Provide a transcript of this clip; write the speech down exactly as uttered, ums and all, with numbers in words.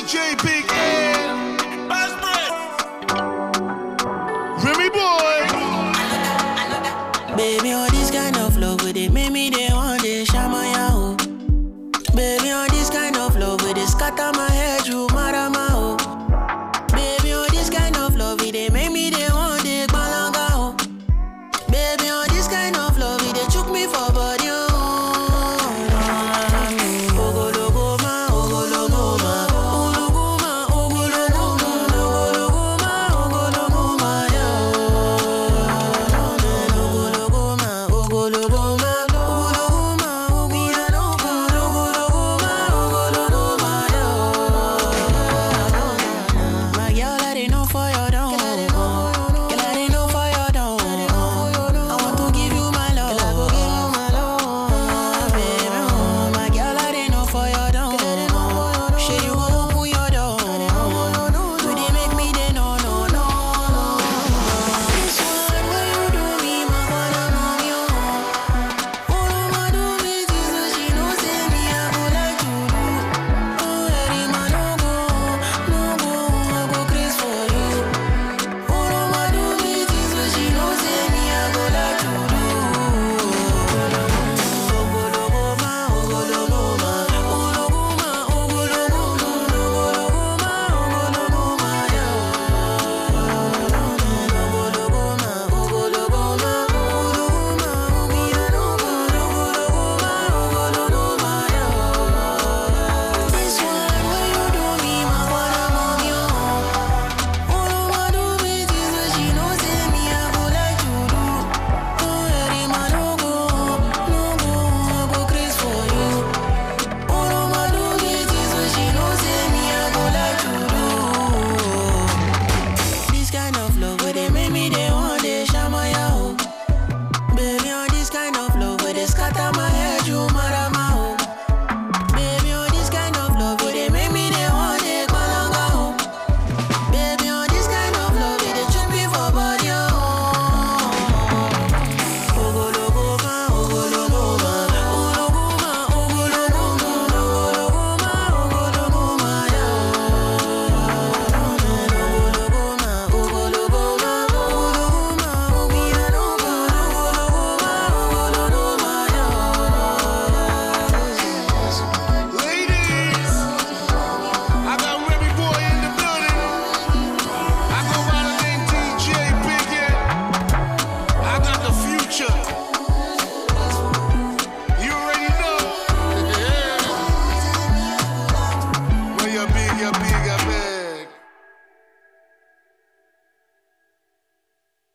J Big N, Remy Boy. Baby, all this kind of love with it make me they want to shama ya ho. Baby, all this kind of love with it scatter my head, you mara ma ho. Baby, all this kind of love with it make me they want to balanga ho. Baby, all this kind of love with it choke me for body oh. You're big, you're big, I bet.